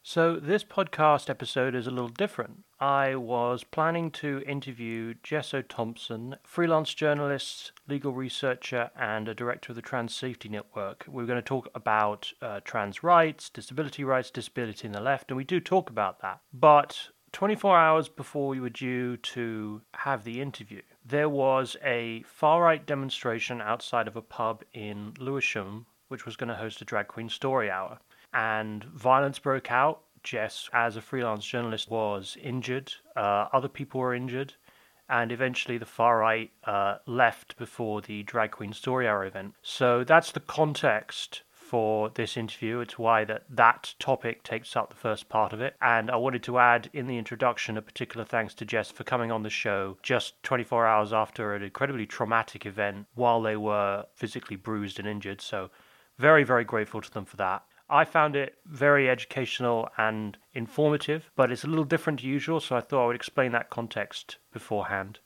So, this podcast episode is a little different. I was planning to interview Jess O'Thompson, freelance journalist, legal researcher, and a director of the Trans Safety Network. We were going to talk about trans rights, disability in the left, and we do talk about that. But 24 hours before we were due to have the interview, there was a far-right demonstration outside of a pub in Lewisham, which was going to host a drag queen story hour. And violence broke out. Jess, as a freelance journalist, was injured. Other people were injured. And eventually the far right left before the drag queen story hour event. So that's the context for this interview. It's why that topic takes up the first part of it. And I wanted to add in the introduction a particular thanks to Jess for coming on the show just 24 hours after an incredibly traumatic event while they were physically bruised and injured. So very, very grateful to them for that. I found it very educational and informative, but it's a little different to usual, so I thought I would explain that context beforehand.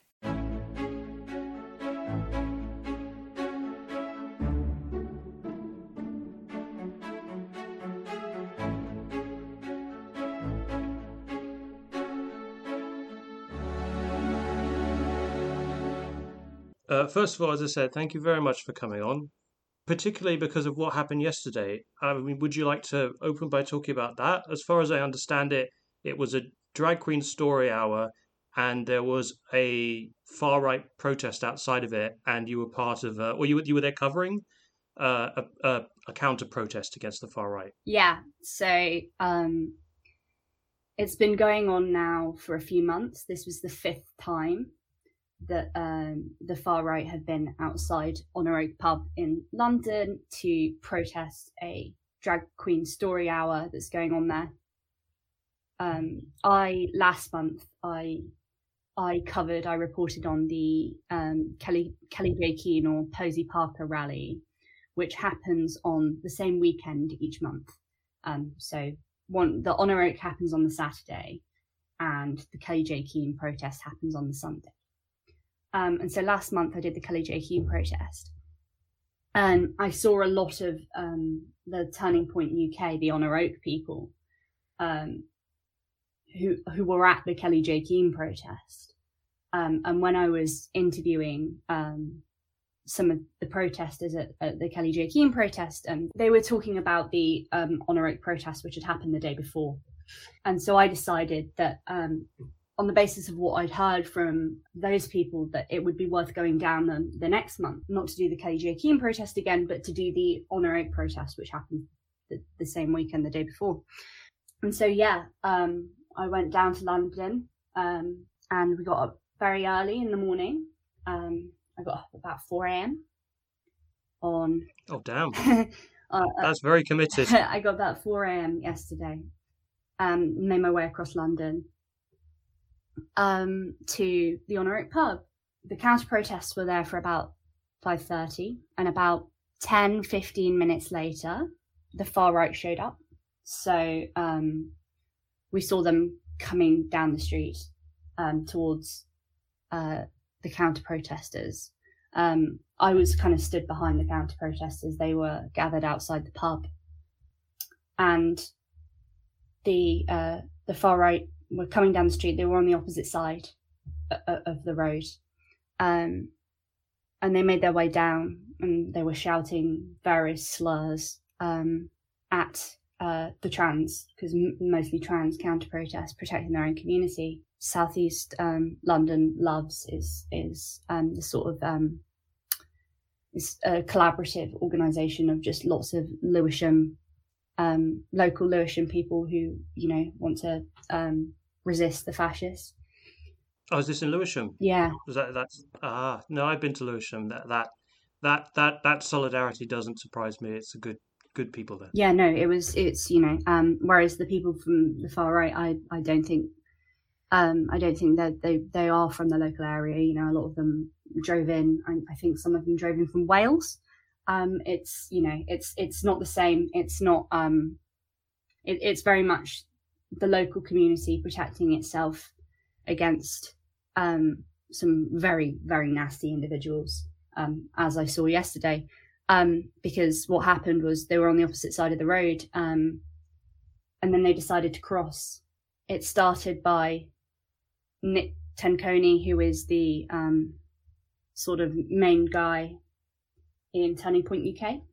First of all, as I said, thank you very much for coming on, particularly because of what happened yesterday. I mean, would you like to open by talking about that? As far as I understand it, it was a drag queen story hour, and there was a far right protest outside of it, and you were part of, or you were there covering a counter protest against the far right. Yeah, so it's been going on now for a few months. This was the fifth time that the far right have been outside Honor Oak Pub in London to protest a drag queen story hour that's going on there. Last month I reported on the Kelly J. Keane or Posey Parker rally, which happens on the same weekend each month. So the Honor Oak happens on the Saturday, and the Kelly J. Keane protest happens on the Sunday. And so last month I did the Kelly J. Keane protest, and I saw a lot of the Turning Point UK, the Honor Oak people, who were at the Kelly J. Keane protest. And when I was interviewing some of the protesters at the Kelly J. Keane protest, they were talking about the Honor Oak protest, which had happened the day before. And so I decided that on the basis of what I'd heard from those people, that it would be worth going down the next month, not to do the Kelly J. Keane protest again, but to do the Honor Oak protest, which happened the same weekend, the day before. And so, I went down to London, and we got up very early in the morning. I got up about 4 a.m. on... Oh, damn. That's very committed. I got about 4 a.m. yesterday, made my way across London to the Honor Oak pub. The counter protests were there for about 5:30, and about 10-15 minutes later the far right showed up. So we saw them coming down the street towards the counter protesters. I was kind of stood behind the counter protesters. They were gathered outside the pub, and the far right were coming down the street. They were on the opposite side of the road, and they made their way down, and they were shouting various slurs at the trans, because mostly trans counter protests, protecting their own community. Southeast London Loves is the sort of it's a collaborative organisation of just lots of Lewisham, local Lewisham people who want to resist the fascists. Oh, is this in Lewisham? Yeah. No, I've been to Lewisham. That solidarity doesn't surprise me. It's a good people there. Yeah, no, it's whereas the people from the far right, I don't think that they are from the local area. A lot of them drove in. I think some of them drove in from Wales. It's not the same. It's not. It's very much the local community protecting itself against some very, very nasty individuals, as I saw yesterday. Because what happened was they were on the opposite side of the road, and then they decided to cross. It started by Nick Tenconi, who is the sort of main guy in Turning Point UK.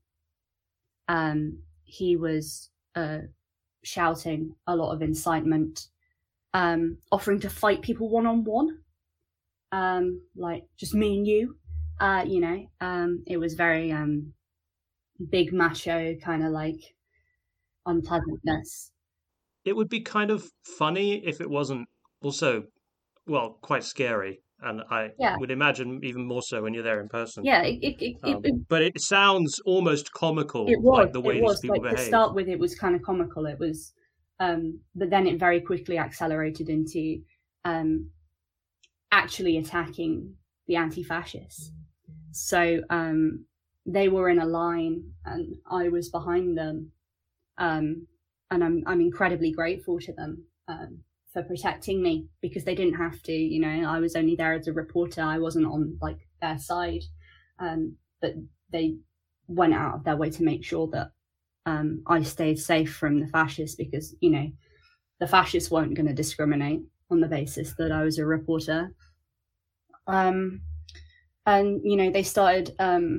He was shouting a lot of incitement, offering to fight people one-on-one, like just me and you. It was very big macho kind of like unpleasantness. It would be kind of funny if it wasn't also, well, quite scary. And I would imagine even more so when you're there in person. Yeah, but it sounds almost comical, like the way these people behave. To start with, it was kind of comical. It was, but then it very quickly accelerated into actually attacking the anti-fascists. So they were in a line, and I was behind them, and I'm incredibly grateful to them for protecting me, because they didn't have to. I was only there as a reporter. I wasn't on like their side, but they went out of their way to make sure that I stayed safe from the fascists, because the fascists weren't going to discriminate on the basis that I was a reporter. And they started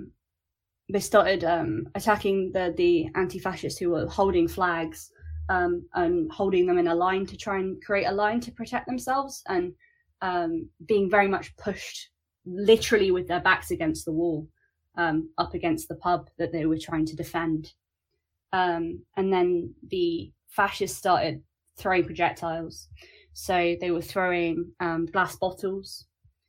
attacking the anti-fascists who were holding flags, and holding them in a line to try and create a line to protect themselves, and being very much pushed literally with their backs against the wall, up against the pub that they were trying to defend. And then the fascists started throwing projectiles. So they were throwing glass bottles.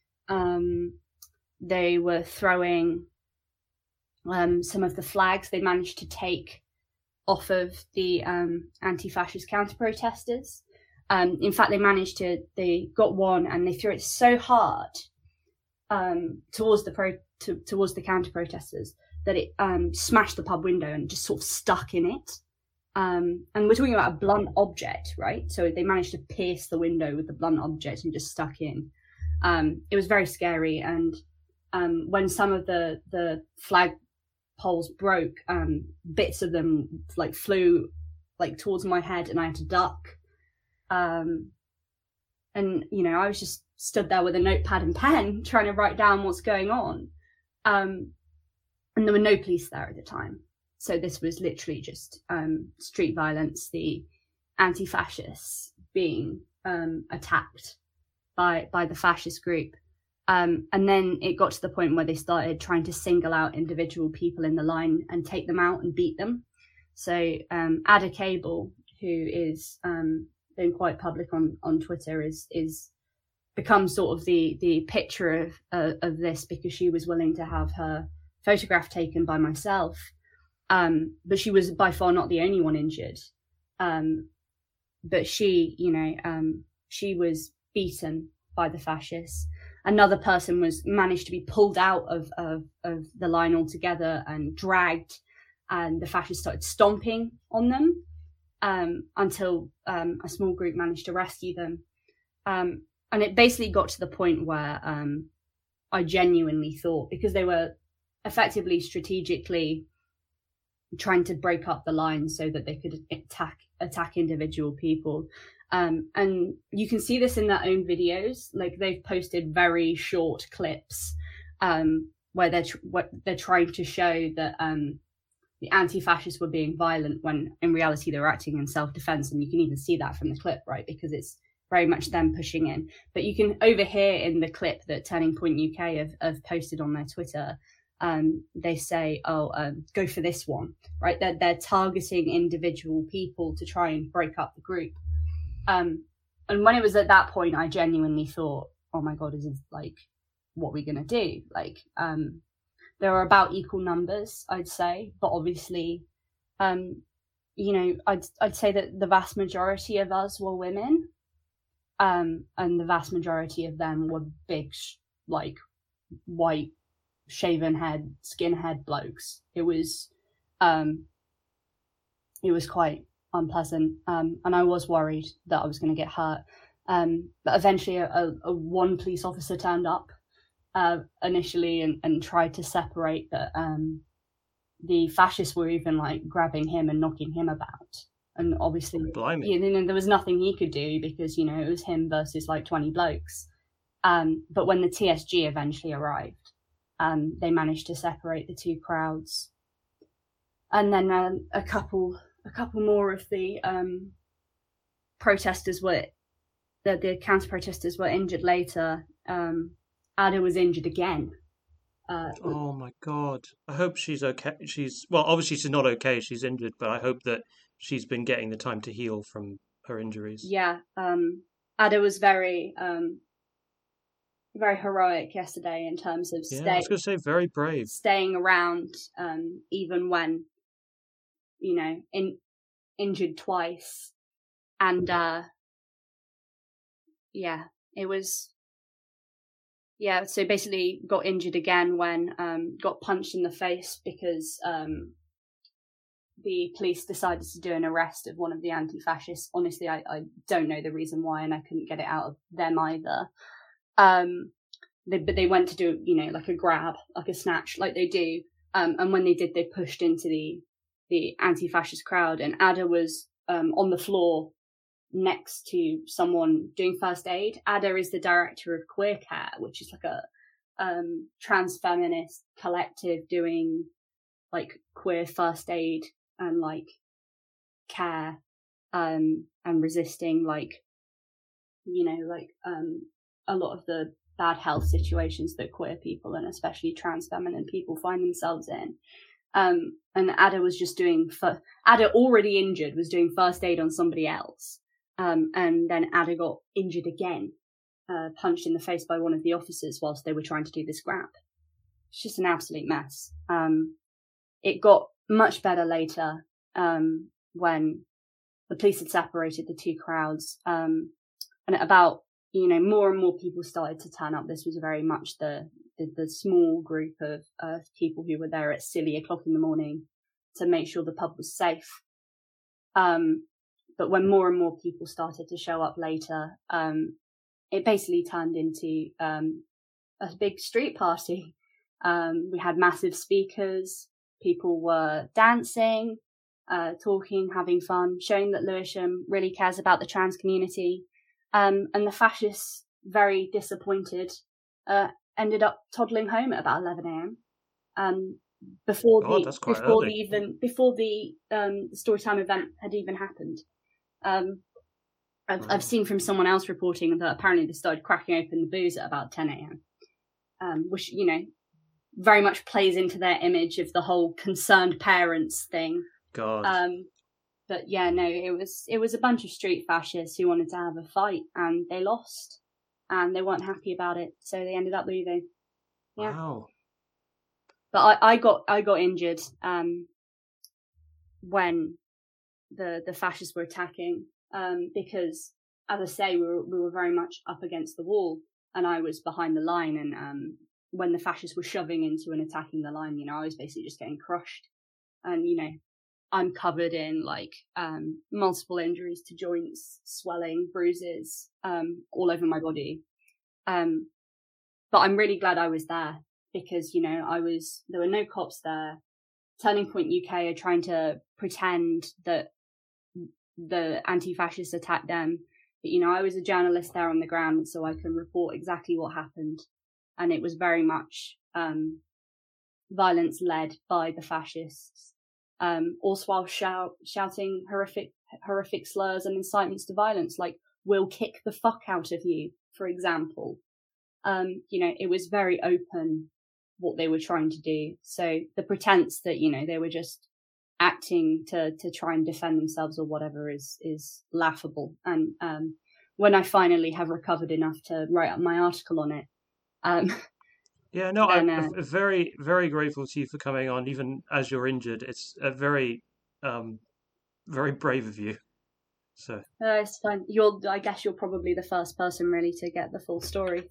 They were throwing some of the flags they managed to take off of the anti-fascist counter-protesters. In fact, they got one and they threw it so hard towards the counter-protesters that it smashed the pub window and just sort of stuck in it. And we're talking about a blunt object, right? So they managed to pierce the window with the blunt object and just stuck in. It was very scary. And when some of the flag poles broke, bits of them like flew like towards my head, and I had to duck. And I was just stood there with a notepad and pen trying to write down what's going on. And there were no police there at the time. So this was literally just street violence, the anti-fascists being attacked by the fascist group. And then it got to the point where they started trying to single out individual people in the line and take them out and beat them. So Ada Cable, who is been quite public on Twitter, is become sort of the picture of this, because she was willing to have her photograph taken by myself. But she was by far not the only one injured. But she was beaten by the fascists. Another person managed to be pulled out of the line altogether and dragged, and the fascists started stomping on them until a small group managed to rescue them. And it basically got to the point where I genuinely thought, because they were effectively strategically trying to break up the line so that they could attack individual people. And you can see this in their own videos. Like, they've posted very short clips where they're trying to show that the anti-fascists were being violent, when in reality they were acting in self-defense. And you can even see that from the clip, right? Because it's very much them pushing in. But you can overhear in the clip that Turning Point UK have posted on their Twitter, they say, go for this one, right? They're targeting individual people to try and break up the group. And when it was at that point, I genuinely thought, oh my God, is this like, what are we going to do? Like, there are about equal numbers, I'd say, but obviously, I'd say that the vast majority of us were women, and the vast majority of them were big, like, white, shaven head, skinhead blokes. It was quite unpleasant, and I was worried that I was going to get hurt. But eventually, a one police officer turned up initially and tried to separate that. The fascists were even like grabbing him and knocking him about. And obviously, Blimey. there was nothing he could do because, it was him versus like 20 blokes. But when the TSG eventually arrived, they managed to separate the two crowds. And then a couple more of the protesters the counter-protesters were injured later. Ada was injured again. Oh my God. I hope she's okay. Well, obviously she's not okay. She's injured, but I hope that she's been getting the time to heal from her injuries. Yeah. Ada was very, very heroic yesterday in terms of I was going to say very brave. Staying around, even when, injured twice. And, it was, so basically got injured again when got punched in the face because the police decided to do an arrest of one of the anti-fascists. Honestly, I don't know the reason why, and I couldn't get it out of them either. But they went to do, like a grab, like a snatch, like they do. And when they did, they pushed into the anti-fascist crowd, and Ada was on the floor next to someone doing first aid. Ada is the director of Queer Care, which is like a trans feminist collective doing like queer first aid and like care and resisting like a lot of the bad health situations that queer people and especially trans feminine people find themselves in. And Ada was just Ada, already injured, was doing first aid on somebody else. And then Ada got injured again, punched in the face by one of the officers whilst they were trying to do this grab. It's just an absolute mess. It got much better later when the police had separated the two crowds. And about, more and more people started to turn up. This was very much the small group of people who were there at silly o'clock in the morning to make sure the pub was safe. But when more and more people started to show up later, it basically turned into a big street party. We had massive speakers. People were dancing, talking, having fun, showing that Lewisham really cares about the trans community. And the fascists, very disappointed, ended up toddling home at about 11 a.m. Before the Storytime event had even happened. I've seen from someone else reporting that apparently they started cracking open the booze at about 10 a.m., which, very much plays into their image of the whole concerned parents thing. God. But yeah, no, it was a bunch of street fascists who wanted to have a fight, and they lost, and they weren't happy about it, so they ended up leaving. Yeah. Wow. But I got injured when the fascists were attacking, because, as I say, we were very much up against the wall, and I was behind the line, and when the fascists were shoving into and attacking the line, I was basically just getting crushed, and I'm covered in like multiple injuries to joints, swelling, bruises, all over my body. But I'm really glad I was there because, there were no cops there. Turning Point UK are trying to pretend that the anti-fascists attacked them. But, I was a journalist there on the ground, so I can report exactly what happened. And it was very much violence led by the fascists. Also while shouting horrific slurs and incitements to violence, like, we'll kick the fuck out of you, for example. It was very open what they were trying to do. So the pretense that, they were just acting to try and defend themselves or whatever is laughable. And when I finally have recovered enough to write up my article on it, yeah, no, I'm very, very grateful to you for coming on, even as you're injured. It's a very, very brave of you. So it's fine. I guess you're probably the first person really to get the full story.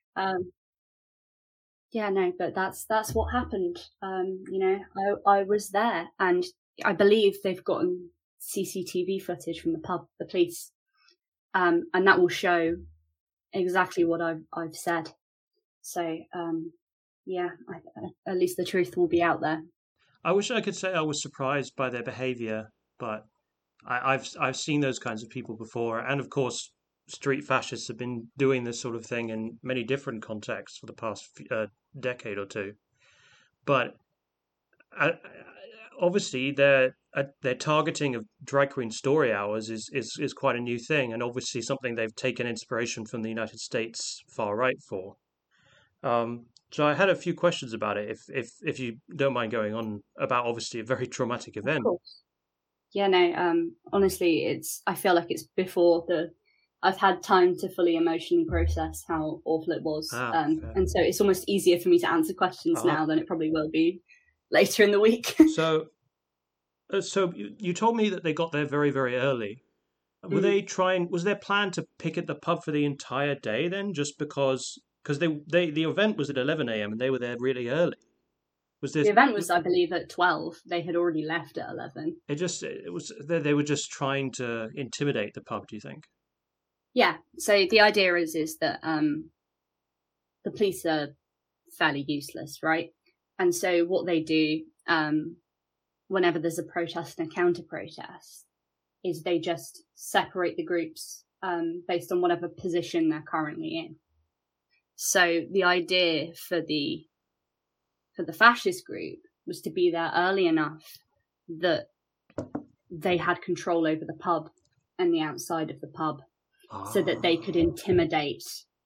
Yeah, no, but that's what happened. I was there, and I believe they've gotten CCTV footage from the pub, the police, and that will show exactly what I've said. So, yeah, at least the truth will be out there. I wish I could say I was surprised by their behaviour, but I've seen those kinds of people before, and of course, street fascists have been doing this sort of thing in many different contexts for the past decade or two. But uh, obviously, their targeting of drag queen story hours is quite a new thing, and obviously something they've taken inspiration from the United States far right for. So I had a few questions about it, if you don't mind going on about obviously a very traumatic Of event. course. Yeah, no, honestly, I feel like it's before I've had time to fully emotionally process how awful it was. Ah, fair. And so it's almost easier for me to answer questions Ah, now than it probably will be later in the week. so so you told me that they got there very, very early. Were Mm. they trying? Was their plan to picket the pub for the entire day then, just because the event was at 11 a.m. and they were there really early? Was The this? event was, I believe, at 12. They had already left at 11. It was they were just trying to intimidate the pub. Do you think? Yeah, so the idea is that the police are fairly useless, right? And so what they do whenever there's a protest and a counter protest is they just separate the groups based on whatever position they're currently in. So the idea for the fascist group was to be there early enough that they had control over the pub and the outside of the pub, so that they could intimidate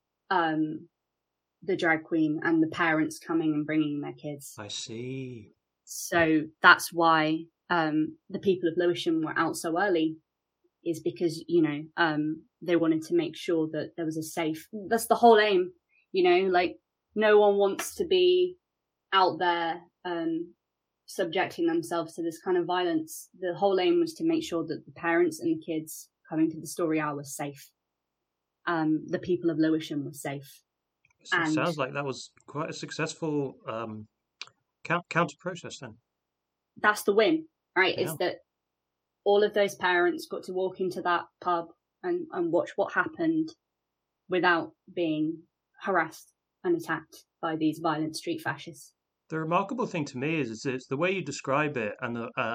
the drag queen and the parents coming and bringing their kids. I see. So that's why the people of Lewisham were out so early, is because, they wanted to make sure that there was a safe, that's the whole aim, like no one wants to be out there subjecting themselves to this kind of violence. The whole aim was to make sure that the parents and the kids coming to the story hour were safe. The people of Lewisham were safe. So it sounds like that was quite a successful counter protest then. That's the win, right? Yeah. Is that all of those parents got to walk into that pub and watch what happened without being harassed and attacked by these violent street fascists. The remarkable thing to me is it's the way you describe it, and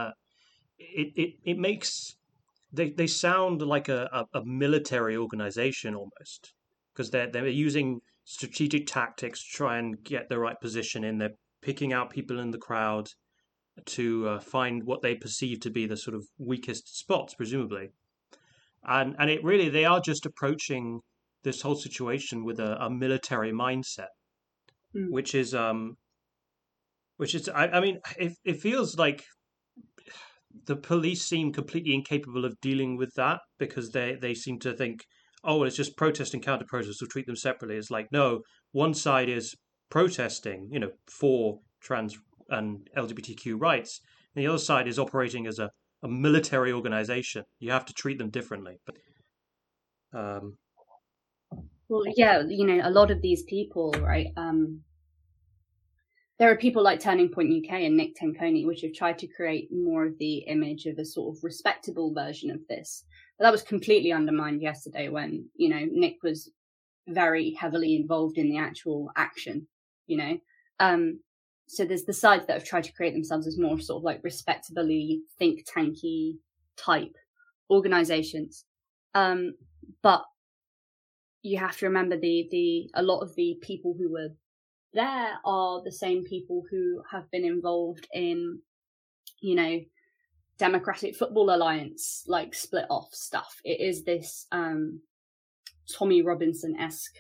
it makes they sound like a military organization almost, because they're using strategic tactics to try and get the right position in. They're picking out people in the crowd to find what they perceive to be the sort of weakest spots, presumably. And it really, they are just approaching this whole situation with a military mindset, Mm. which is I mean, it feels like the police seem completely incapable of dealing with that, because they seem to think, oh, well, it's just protest and counter protest, we'll treat them separately. It's like, no, one side is protesting, for trans and LGBTQ rights, and the other side is operating as a military organization. You have to treat them differently. But Well, yeah, a lot of these people, right? There are people like Turning Point UK and Nick Tenconi, which have tried to create more of the image of a sort of respectable version of this. But that was completely undermined yesterday when, Nick was very heavily involved in the actual action, So there's the sides that have tried to create themselves as more sort of like respectably think tanky type organizations. But you have to remember a lot of the people who were there are the same people who have been involved in, Democratic Football Alliance, like split off stuff. It is this Tommy Robinson-esque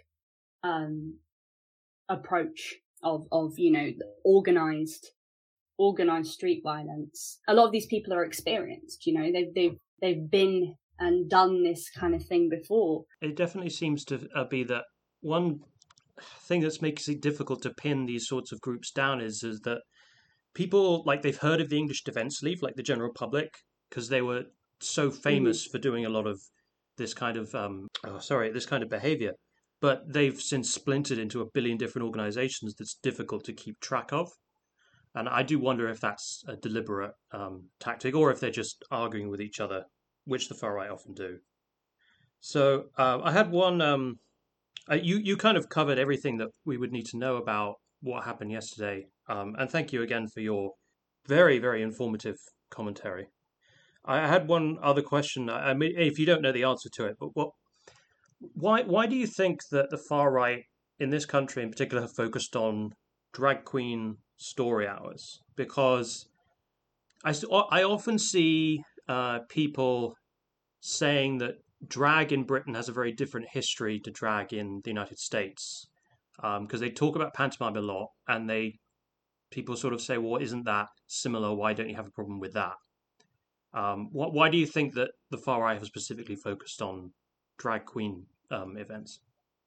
approach of organized street violence. A lot of these people are experienced, they've been and done this kind of thing before. It definitely seems to be that one thing that makes it difficult to pin these sorts of groups down is that people, like, they've heard of the English Defence League, like the general public, because they were so famous for doing a lot of this kind of this kind of behavior. But they've since splintered into a billion different organizations that's difficult to keep track of. And I do wonder if that's a deliberate tactic, or if they're just arguing with each other, which the far right often do. So I had one. You kind of covered everything that we would need to know about what happened yesterday. And thank you again for your very, very informative commentary. I had one other question. I mean, if you don't know the answer to it, but why do you think that the far right in this country in particular have focused on drag queen story hours? Because I often see people saying that drag in Britain has a very different history to drag in the United States. Because they talk about pantomime a lot, and people sort of say, "Well, isn't that similar? Why don't you have a problem with that?" Why do you think that the far right have specifically focused on drag queen events?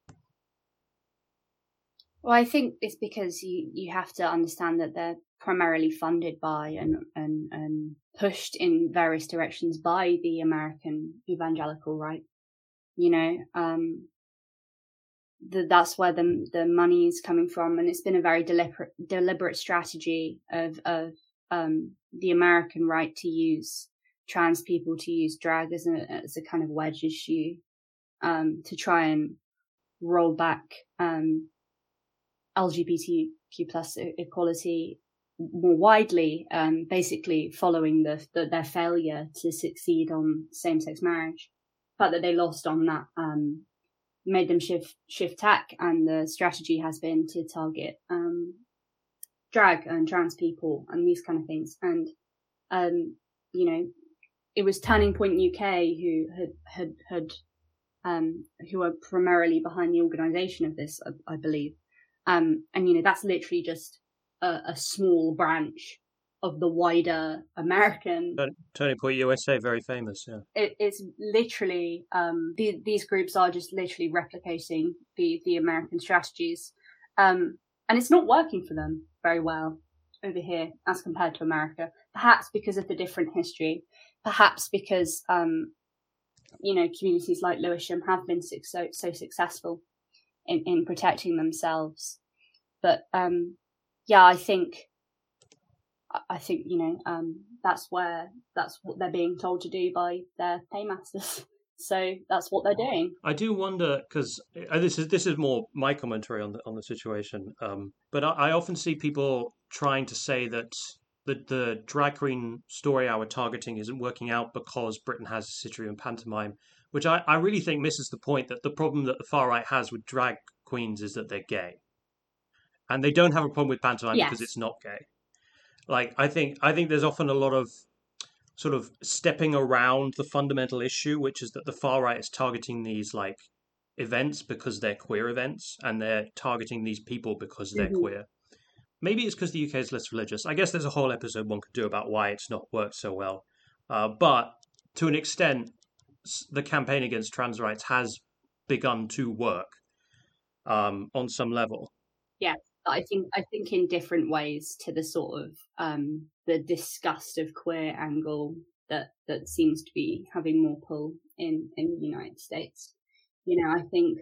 Well, I think it's because you have to understand that they're primarily funded by and pushed in various directions by the American evangelical right. You know, that's where the money is coming from, and it's been a very deliberate strategy of the American right to use trans people, to use drag as a kind of wedge issue, to try and roll back LGBTQ plus equality more widely, basically following their failure to succeed on same-sex marriage. The fact that they lost on that made them shift tack, and the strategy has been to target drag and trans people and these kind of things. And you know, it was Turning Point UK who are primarily behind the organisation of this, I believe. And you know, that's literally just a small branch of the wider American. Turning Point USA, very famous. Yeah, it's literally these groups are just literally replicating the American strategies, and it's not working for them very well over here as compared to America. Perhaps because of the different history, perhaps because you know, communities like Lewisham have been so successful in protecting themselves. But yeah, I think you know, that's what they're being told to do by their paymasters. So that's what they're doing. I do wonder, because this is more my commentary on the situation. But I often see people trying to say that the drag queen story hour targeting isn't working out because Britain has a history in pantomime, which I really think misses the point, that the problem that the far right has with drag queens is that they're gay, and they don't have a problem with pantomime because it's not gay. Like I think there's often a lot of sort of stepping around the fundamental issue, which is that the far right is targeting these like events because they're queer events, and they're targeting these people because they're queer. Maybe it's because the UK is less religious. I guess there's a whole episode one could do about why it's not worked so well. But to an extent, the campaign against trans rights has begun to work on some level. Yeah, I think in different ways to the sort of the disgust of queer angle that seems to be having more pull in the United States. You know, I think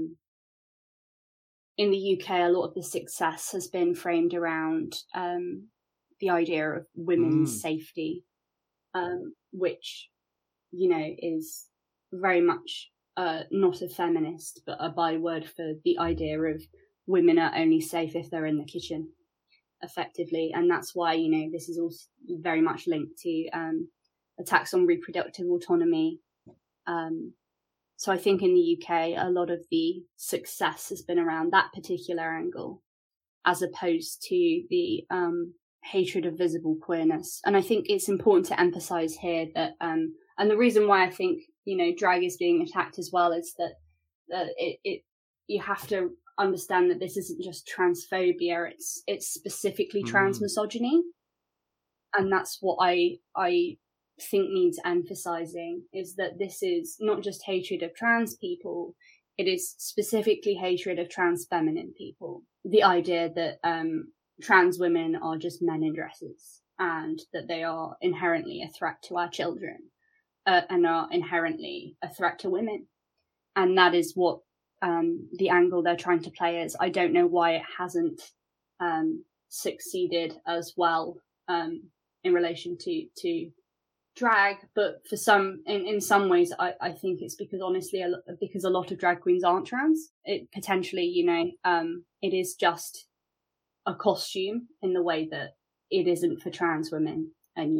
in the UK, a lot of the success has been framed around the idea of women's safety, which, you know, is very much not a feminist, but a byword for the idea of women are only safe if they're in the kitchen, effectively. And that's why, you know, this is also very much linked to attacks on reproductive autonomy. So I think in the UK, a lot of the success has been around that particular angle, as opposed to the hatred of visible queerness. And I think it's important to emphasize here that, and the reason why I think, you know, drag is being attacked as well is that you have to understand that this isn't just transphobia, it's specifically trans misogyny. And that's what I think needs emphasizing, is that this is not just hatred of trans people, it is specifically hatred of trans feminine people. The idea that trans women are just men in dresses, and that they are inherently a threat to our children, and are inherently a threat to women. And that is what the angle they're trying to play is. I don't know why it hasn't succeeded as well in relation to drag, but for some, in some ways, I think it's because honestly, because a lot of drag queens aren't trans. It potentially, you know, it is just a costume in the way that it isn't for trans women, and you know,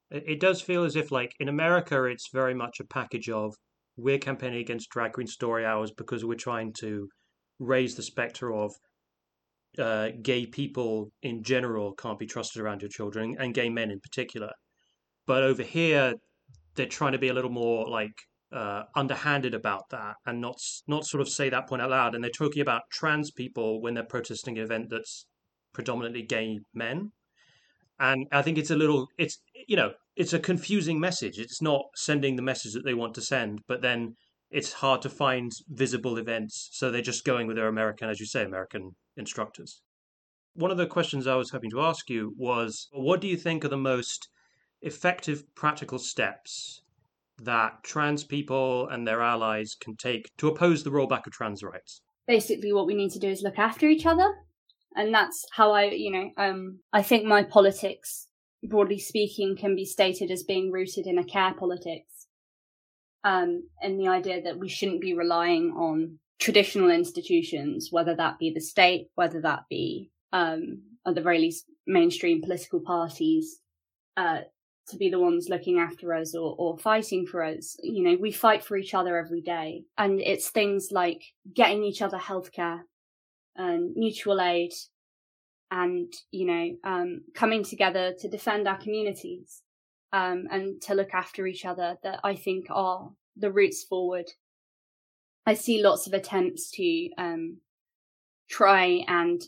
It does feel as if, like, in America, it's very much a package of we're campaigning against drag queen story hours because we're trying to raise the specter of gay people in general can't be trusted around your children, and gay men in particular. But over here, they're trying to be a little more like underhanded about that and not sort of say that point out loud. And they're talking about trans people when they're protesting an event that's predominantly gay men. And I think it's a confusing message. It's not sending the message that they want to send, but then it's hard to find visible events. So they're just going with their American, as you say, American instructors. One of the questions I was hoping to ask you was, what do you think are the most effective practical steps that trans people and their allies can take to oppose the rollback of trans rights? Basically, what we need to do is look after each other. And that's how I think my politics, broadly speaking, can be stated as being rooted in a care politics. And the idea that we shouldn't be relying on traditional institutions, whether that be the state, whether that be, at the very least, mainstream political parties, to be the ones looking after us or fighting for us. We fight for each other every day. And it's things like getting each other healthcare and mutual aid and, coming together to defend our communities, and to look after each other that I think are the routes forward. I see lots of attempts to try and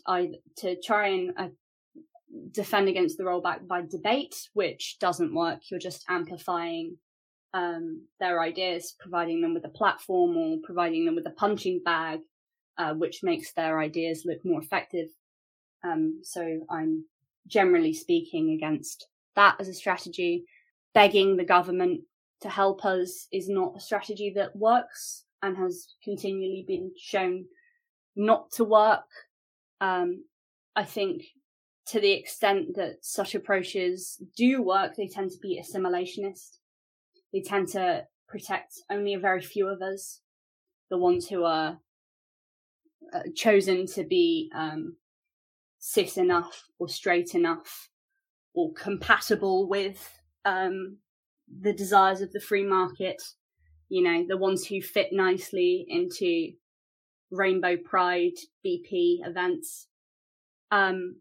defend against the rollback by debate, which doesn't work. You're just amplifying their ideas, providing them with a platform or providing them with a punching bag, which makes their ideas look more effective. So I'm generally speaking against that as a strategy. Begging the government to help us is not a strategy that works and has continually been shown not to work. I think to the extent that such approaches do work, they tend to be assimilationist. They tend to protect only a very few of us, the ones who are chosen to be cis enough or straight enough or compatible with the desires of the free market, the ones who fit nicely into Rainbow Pride BP events. And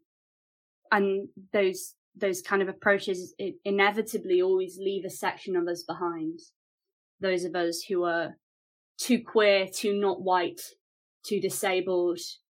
those kind of approaches inevitably always leave a section of us behind. Those of us who are too queer, too not white, too disabled,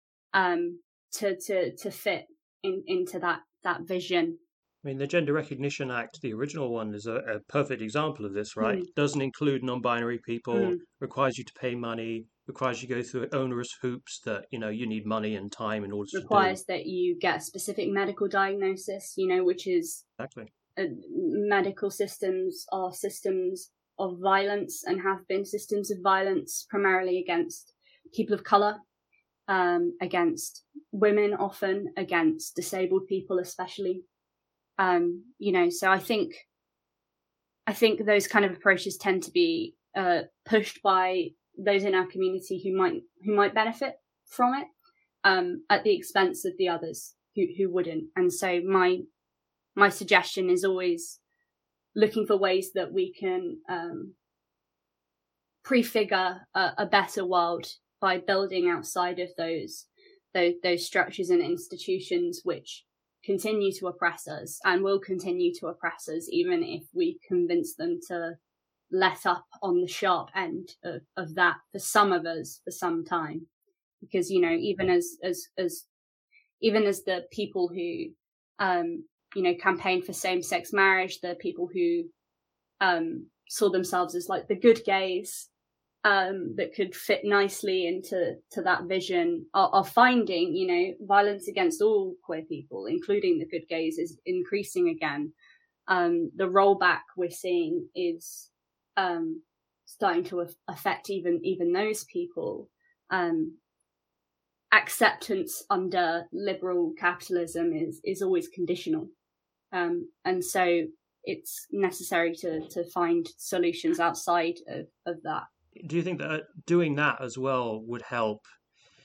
to fit into that vision. I mean, the Gender Recognition Act, the original one, is a perfect example of this, right? Doesn't include non-binary people, requires you to pay money, requires you to go through onerous hoops that, you need money and time in order to do. Requires that you get a specific medical diagnosis, which is... Exactly. Medical systems are systems of violence and have been systems of violence primarily against people of colour, against women often, against disabled people especially. So I think those kind of approaches tend to be pushed by those in our community who might benefit from it, at the expense of the others who wouldn't. And so my suggestion is always looking for ways that we can prefigure a better world by building outside of those structures and institutions which continue to oppress us and will continue to oppress us, even if we convince them to let up on the sharp end of that for some of us for some time. Because, even as the people who, campaigned for same-sex marriage, the people who saw themselves as like the good gays, that could fit nicely into that vision are finding, violence against all queer people, including the good gays, is increasing again. The rollback we're seeing is starting to affect even those people. Acceptance under liberal capitalism is always conditional. And so it's necessary to find solutions outside of that. Do you think that doing that as well would help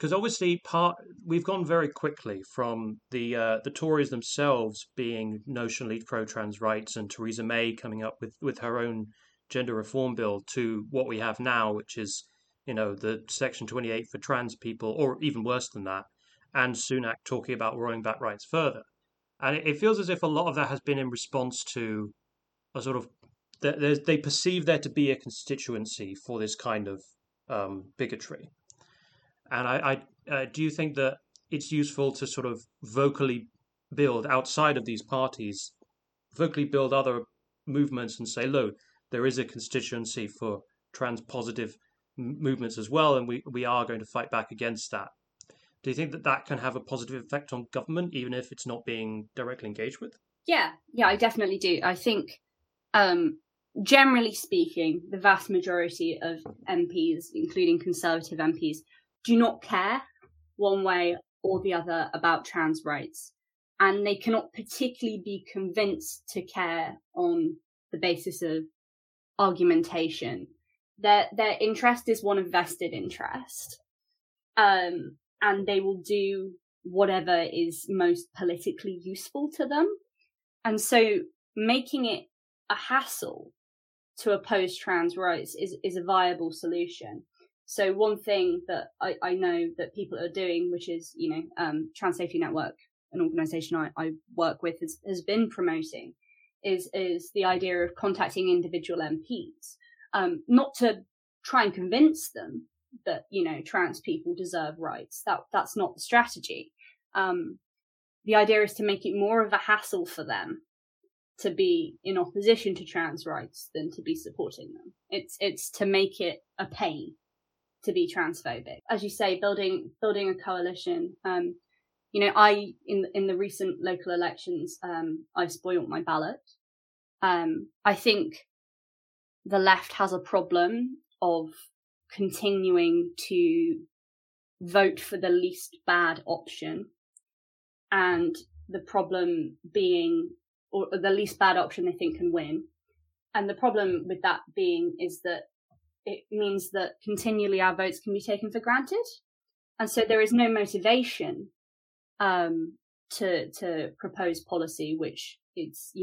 because obviously we've gone very quickly from the Tories themselves being notionally pro-trans rights and Theresa May coming up with her own gender reform bill to what we have now, which is the Section 28 for trans people, or even worse than that, and Sunak talking about rolling back rights further. And it feels as if a lot of that has been in response to a sort of they perceive there to be a constituency for this kind of bigotry. And I do you think that it's useful to sort of vocally build outside of these parties, vocally build other movements and say, look, there is a constituency for trans positive movements as well, and we are going to fight back against that. Do you think that that can have a positive effect on government, even if it's not being directly engaged with? Yeah, I definitely do. I think, generally speaking, the vast majority of MPs, including Conservative MPs, do not care one way or the other about trans rights. And they cannot particularly be convinced to care on the basis of argumentation. Their interest is one of vested interest. And they will do whatever is most politically useful to them. And so making it a hassle to oppose trans rights is a viable solution. So one thing that I know that people are doing, which is, Trans Safety Network, an organisation I work with, has been promoting, is the idea of contacting individual MPs, not to try and convince them that, trans people deserve rights. That's not the strategy. The idea is to make it more of a hassle for them to be in opposition to trans rights than to be supporting them. It's to make it a pain to be transphobic. As you say, building a coalition. I in the recent local elections, I spoilt my ballot. I think the left has a problem of continuing to vote for the least bad option, and the problem being, or the least bad option they think can win. And the problem with that being is that it means that continually our votes can be taken for granted. And so there is no motivation to propose policy which it's,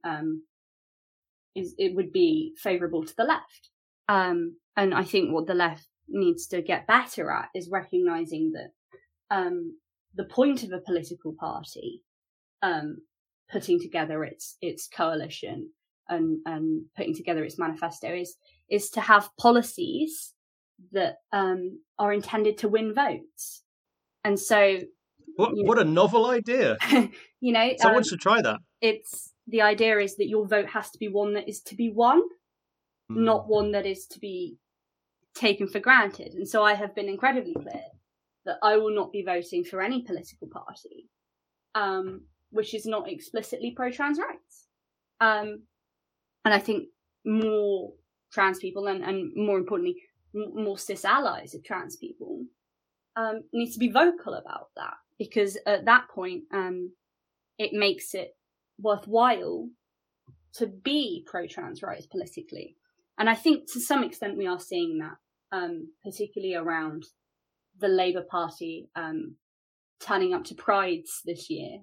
it would be favourable to the left. And I think what the left needs to get better at is recognising that the point of a political party putting together its coalition and putting together its manifesto is to have policies that are intended to win votes. And so what a novel idea. Someone should try that. It's the idea is that your vote has to be one that is to be won, not one that is to be taken for granted. And so I have been incredibly clear that I will not be voting for any political party which is not explicitly pro-trans rights. And I think more trans people and more importantly, more cis allies of trans people need to be vocal about that, because at that point, it makes it worthwhile to be pro-trans rights politically. And I think to some extent we are seeing that, particularly around the Labour Party turning up to Prides this year.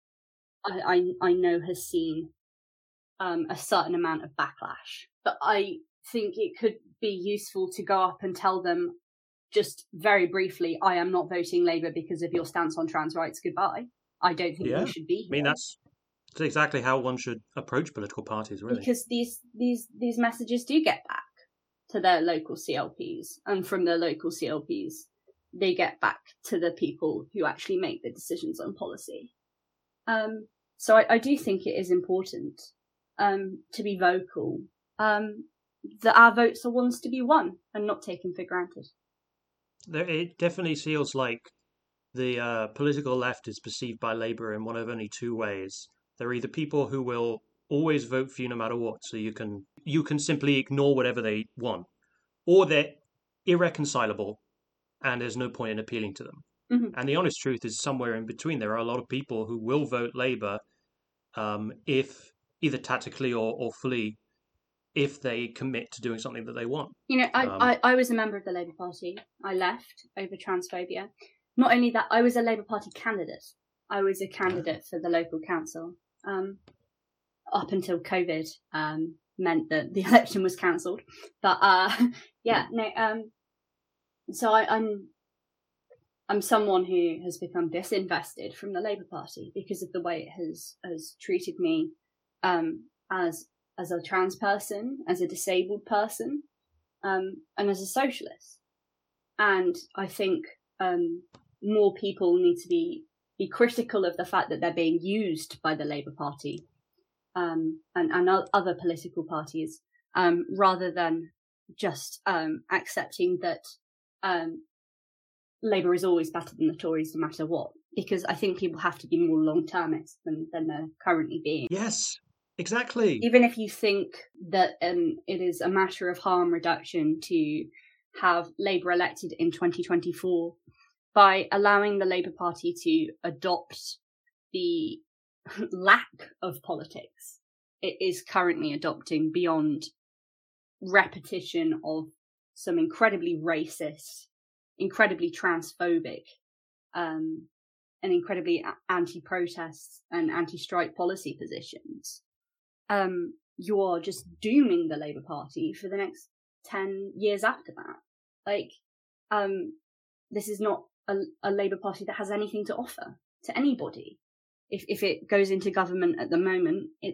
I know has seen a certain amount of backlash, but I think it could be useful to go up and tell them just very briefly, I am not voting Labour because of your stance on trans rights. Goodbye. I don't think we should be here. I mean, that's exactly how one should approach political parties, really. Because these messages do get back to their local CLPs, and from their local CLPs, they get back to the people who actually make the decisions on policy. So I do think it is important to be vocal, that our votes are ones to be won and not taken for granted. It definitely feels like the political left is perceived by Labour in one of only two ways. There are either people who will always vote for you no matter what, so you can simply ignore whatever they want, or they're irreconcilable and there's no point in appealing to them. Mm-hmm. And the honest truth is somewhere in between. There are a lot of people who will vote Labour if either tactically or fully if they commit to doing something that they want. I was a member of the Labour Party. I left over transphobia. Not only that, I was a Labour Party candidate. I was a candidate for the local council up until COVID meant that the election was cancelled. But so I'm someone who has become disinvested from the Labour Party because of the way it has treated me as a trans person, as a disabled person, and as a socialist. And I think more people need to be critical of the fact that they're being used by the Labour Party and other political parties, rather than just accepting that Labour is always better than the Tories no matter what. Because I think people have to be more long-termist than they're currently being. Yes, exactly. Even if you think that it is a matter of harm reduction to have Labour elected in 2024, by allowing the Labour Party to adopt the lack of politics it is currently adopting beyond repetition of some incredibly racist, incredibly transphobic, and incredibly anti-protest and anti-strike policy positions, you are just dooming the Labour Party for the next 10 years after that. This is not a Labour Party that has anything to offer to anybody. If it goes into government at the moment, it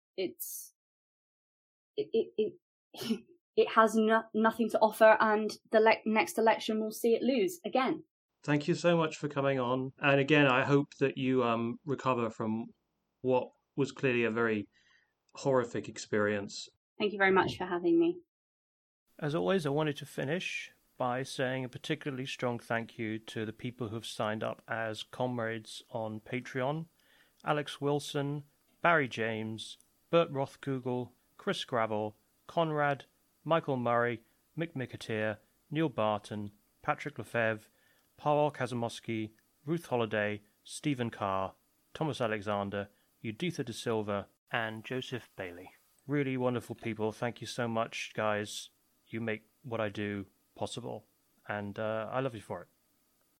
has nothing to offer, and the next election will see it lose again. Thank you so much for coming on. And again, I hope that you recover from what was clearly a very horrific experience. Thank you very much for having me. As always, I wanted to finish by saying a particularly strong thank you to the people who've signed up as comrades on Patreon: Alex Wilson, Barry James, Bert Rothkugel, Chris Gravel, Conrad, Michael Murray, Mick Micketeer, Neil Barton, Patrick Lefebvre, Paul Kazimowski, Ruth Holliday, Stephen Carr, Thomas Alexander, Juditha De Silva, and Joseph Bailey. Really wonderful people. Thank you so much, guys. You make what I do possible, and I love you for it.